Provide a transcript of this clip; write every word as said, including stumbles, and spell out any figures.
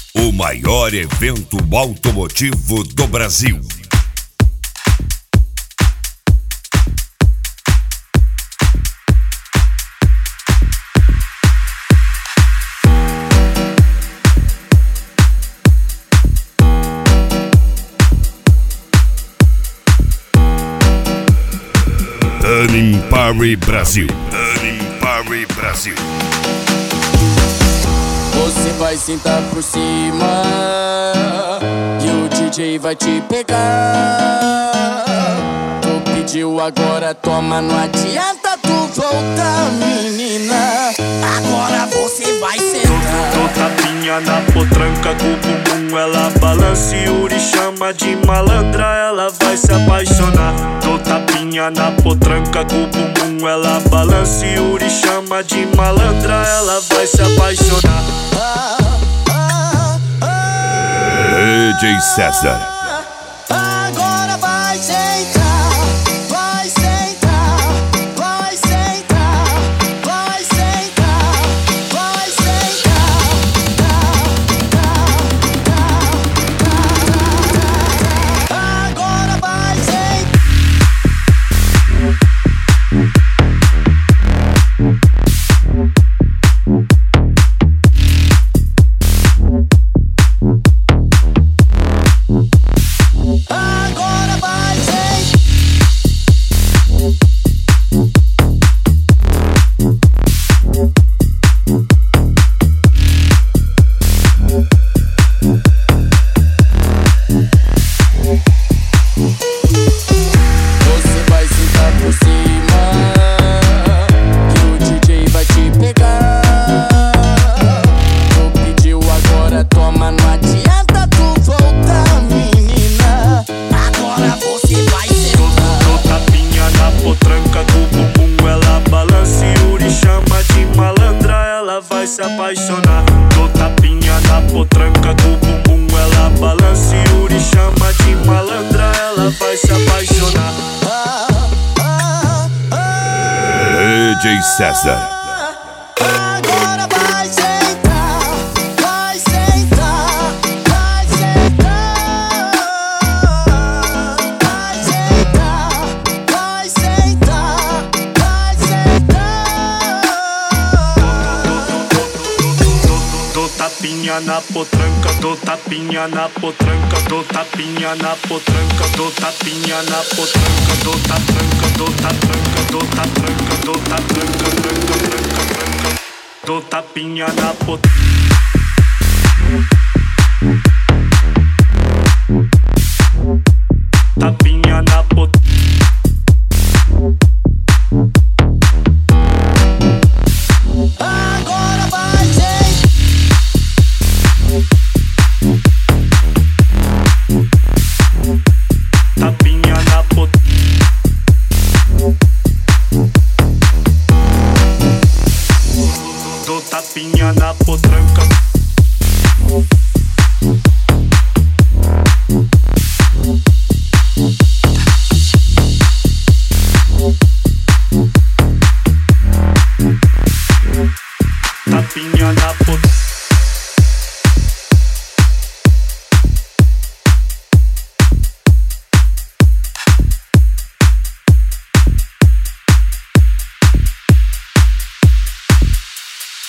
O maior evento automotivo do Brasil. Animpare Brasil. Animpare Brasil. Você vai sentar por cima e o D J vai te pegar. Tu pediu, agora toma, não adianta tu voltar, menina. Agora você vai sentar. Dou tapinha na potranca com o bumbum, ela balança e Yuri chama de malandra, ela vai se apaixonar. Dou tapinha na potranca com o bumbum, ela balança e Yuri chama de malandra, ela vai se apaixonar. D J César. Agora vai sentar, vai sentar, vai sentar, vai sentar, vai sentar. Agora vai sentar. Agora vai sentar. Você vai sentar por cima que o D J vai te pegar. Tu pediu, agora toma, não adianta tu voltar, menina. Agora você vai sentar. Dou tapinha na potranca com o bumbum, ela balança e Yuri chama de malandra, ela vai se apaixonar. Dou tapinha na potranca com o bumbum, ela balança e Yuri chama de malandra, ela vai se apaixonar. D J César. Agora vai sentar, vai sentar, vai sentar, vai sentar, vai sentar, vai sentar. Dou tapinha na potranca, dou tapinha na potranca, dou tapinha na potranca, dou tapinha na potranca, dou tatranca, dou tatranca, dou tatranca, dou tatranca, tranca, tranca, tranca. Dou tapinha na potranca. Tapinha na potranca. Agora vai sentar. Tapinha na potranca. Dou tapinha na potranca. Tapinha na potranca.